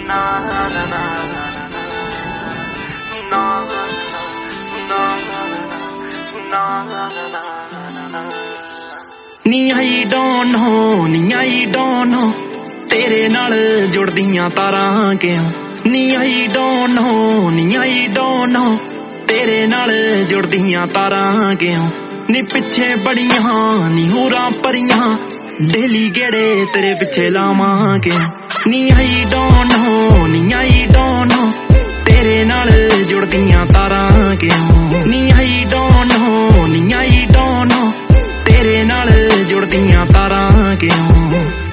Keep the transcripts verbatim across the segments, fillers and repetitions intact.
ਨੀ I don't know ਨੀ I don't know ਤੇਰੇ ਨਾਲ ਜੁੜਦੀਆਂ ਤਾਰਾਂ ਕਿਉਂ ਨੀ ਆਈ ਡੋਂਟ ਨੋ ਨੀ ਆਈ ਡੋਂਟ ਨੋ ਤੇਰੇ ਨਾਲ ਜੁੜਦੀਆਂ ਤਾਰਾਂ ਕਿਉਂ ਨੀ ਪਿੱਛੇ ਬੜੀਆਂ ਨੀ ਹੂਰਾਂ ਪਰੀਆਂ ਡੇਲੀ ਗੇੜੇ ਤੇਰੇ ਪਿੱਛੇ ਲਾਵਾਂ ਕਿਉਂ ਨੀ ਆਈ ਡੋਂਟ ਨੋ ਨੀ ਆਈ ਡੋਂਟ ਨੋ ਤੇਰੇ ਨਾਲ ਜੁੜਦੀਆਂ ਤਾਰਾਂ ਕਿਉਂ ਨੀ ਆਈ ਡੋਂਟ ਨੋ ਨੀ ਆਈ ਡੋਂਟ ਨੋ ਤੇਰੇ ਨਾਲ ਜੁੜਦੀਆਂ ਤਾਰਾਂ ਕਿਉਂ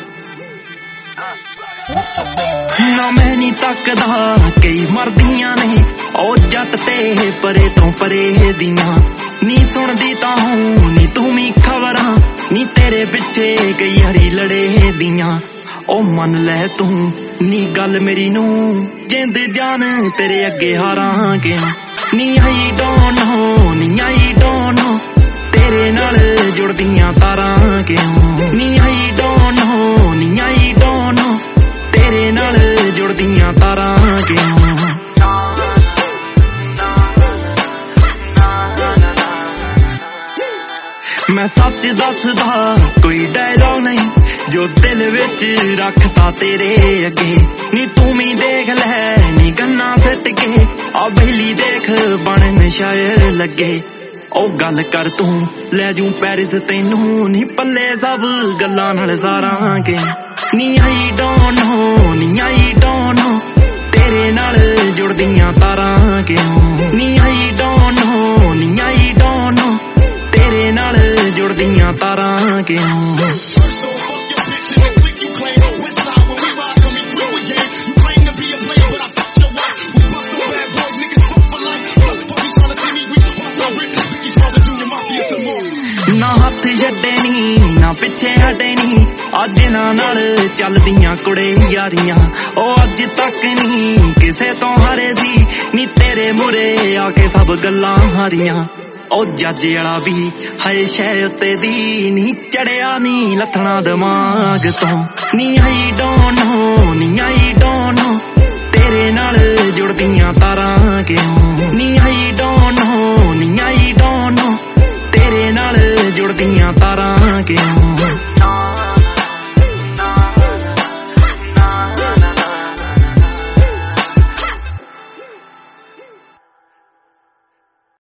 ਨਾ ਮੈਂ ਨੀ ਤੱਕਦਾ ਕਈ ਮਰਦੀਆਂ ਨੇ ਉਹ ਜੱਟ ਤੇ ਪਰੇ ਤੋਂ ਪਰੇ ਦੀਆਂ ਨੀ ਸੁਣਦੀ ਤਾਂ ਹੂੰ ਨੀ ਤੂੰ ਵੀ ਖਬਰਾਂ ਨੀ ਤੇਰੇ ਪਿੱਛੇ ਕਈ ਹਰੀ ਲੜੇ ਦੀਆਂ ਉਹ ਮੰਨ ਲੈ ਤੂੰ ਨੀ ਗੱਲ ਮੇਰੀ ਨੂੰ ਜਿੰਦ ਜਾਨ ਤੇਰੇ ਅੱਗੇ ਹਾਰਾਂ ਕਿਉਂ ਨੀ ਆਈ ਡੋਂਟ ਨੋ ਨੀ ਆਈ ਡੋਂਟ ਨੋ ਤੇਰੇ ਨਾਲ ਜੁੜਦੀਆਂ ਤਾਰਾਂ ਕਿਉਂ ਨੀ ਆਈ ਡੋਂਟ ਨੋ ਨੀ ਆਈ ਡੋਂਟ ਨੋ ਤੇਰੇ ਨਾਲ ਜੁੜਦੀਆਂ ਤਾਰਾਂ ਕਿਉਂ ਮੈਂ ਸੱਚ ਦੱਸਦਾ ਕੋਈ ਡਾਇਲੌਗ ਨਹੀਂ ਜੋ ਦਿਲ ਵਿੱਚ ਰੱਖਤਾ ਤੇਰੇ ਅੱਗੇ ਨੀ ਤੂੰ ਵੀ ਦੇਖ ਲੈ ਨੀ ਗੰਨਾ ਫਿੱਟ ਕੇ ਆ ਬਹਿਲੀ ਦੇਖ ਬਣਨ ਸ਼ਾਇਰ ਲੱਗੇ ਉਹ ਗੱਲ ਕਰ ਤੂੰ ਲੈ ਜੂ ਪੈਰਿਸ ਤੈਨੂੰ ਨੀ ਪੱਲੇ ਸਭ ਗੱਲਾਂ ਨਾਲ ਸਾਰਾਂ ਕੇ ਨੀ ਆਈ ਡੋਂਟ ਨੋ ਨੀ ਆਈ ਡੋਂਟ ਨੋ ਤੇਰੇ ਨਾਲ ਜੁੜਦੀਆਂ ਤਾਰਾਂ ਕਿਉਂ ਨੀ ਆਈ ਡੋਂਟ ਨੋ ਨੀ ਆਈ ਡੋਂਟ ਨੋ ਤੇਰੇ ਨਾਲ ਜੁੜਦੀਆਂ ਤਾਰਾਂ ਕਿਉਂ ਨਾ ਹੱਥ ਛੱਡੇ ਨੀ ਨਾ ਪਿੱਛੇ ਹਟੇ ਨੀ ਅੱਜ ਇਹਨਾਂ ਨਾਲ ਚੱਲਦੀਆਂ ਕੁੜੇ ਯਾਰੀਆਂ ਉਹ ਅੱਜ ਤੱਕ ਨੀ ਕਿਸੇ ਤੋਂ ਹਾਰੇ ਸੀ ਨੀ ਤੇਰੇ ਮੂਰੇ ਆ ਕੇ ਸਭ ਗੱਲਾਂ ਹਾਰੀਆਂ ਉਹ ਜੱਜ ਵਾਲਾ ਵੀ ਹਏ ਸ਼ੈ ਉੱਤੇ ਦੀ ਨੀ ਚੜਿਆ ਨੀ ਲੱਥਣਾ ਦਿਮਾਗ ਤੋਂ ਨੀ ਆਈ ਡੋਂਟ ਨੋ ਨੀ